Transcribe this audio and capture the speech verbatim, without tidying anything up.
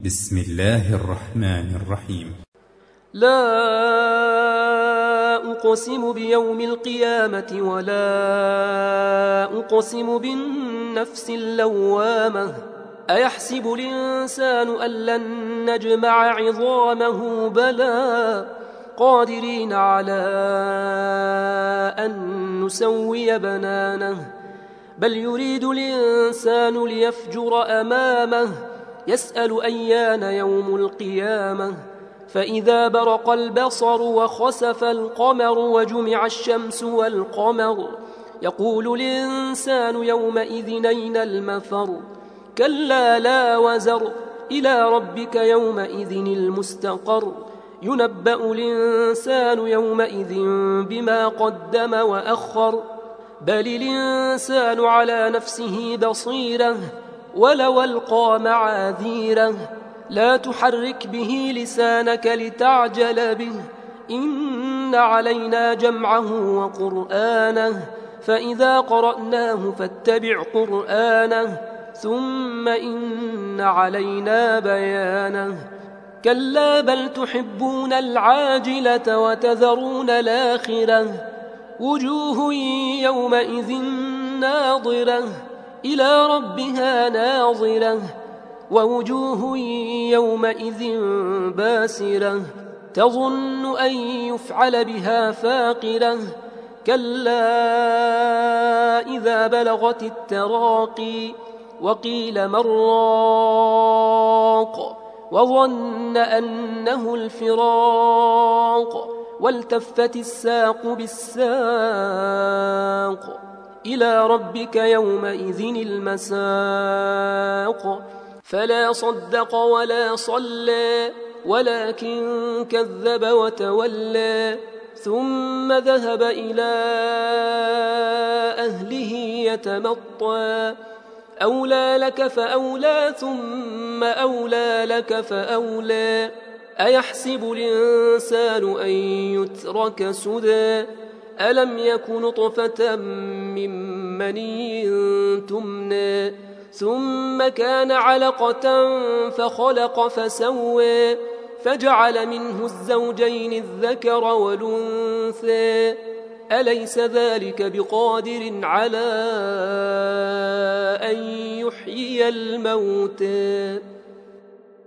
بسم الله الرحمن الرحيم. لا أقسم بيوم القيامة ولا أقسم بالنفس اللوامة أيحسب الإنسان أن لن نجمع عظامه بلى قادرين على أن نسوي بنانه بل يريد الإنسان ليفجر أمامه يسأل أيان يوم القيامة فإذا برق البصر وخسف القمر وجمع الشمس والقمر يقول الإنسان يومئذ أين المفر كلا لا وزر إلى ربك يومئذ المستقر ينبأ الإنسان يومئذ بما قدم وأخر بل الإنسان على نفسه بصيرة ولو ألقى معاذيره لا تحرك به لسانك لتعجل به إن علينا جمعه وقرآنه فإذا قرأناه فاتبع قرآنه ثم إن علينا بيانه كلا بل تحبون العاجلة وتذرون الآخرة وجوه يومئذ ناظرة إلى ربها ناظرة ووجوه يومئذ باسرة تظن أن يفعل بها فاقرة كلا إذا بلغت التراقي وقيل من راق وظن أنه الفراق والتفت الساق بالساق إلى ربك يومئذ المساق فلا صدق ولا صلى ولكن كذب وتولى ثم ذهب إلى أهله يتمطى أولى لك فأولى ثم أولى لك فأولى أيحسب الإنسان أن يترك سدى ألم يك نطفة من مني تمنى ثم كان علقة فخلق فسوى فجعل منه الزوجين الذكر والأنثى أليس ذلك بقادر على أن يحيي الموتى